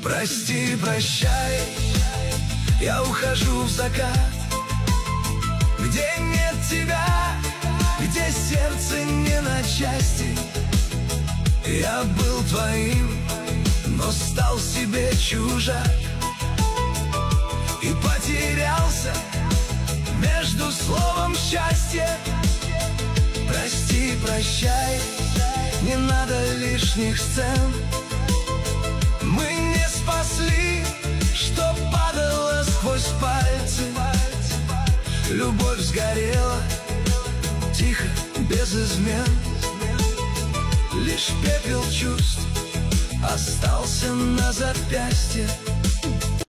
Прости, прощай, я ухожу в закат, где нет тебя, где сердце не на части. Я был твоим, но стал себе чужак и потерялся между словом счастье. Прости, прощай, не надо лишних сцен. Мы не спасли, что падало сквозь пальцы. Любовь сгорела тихо, без измен. Лишь пепел чувств остался на запястье.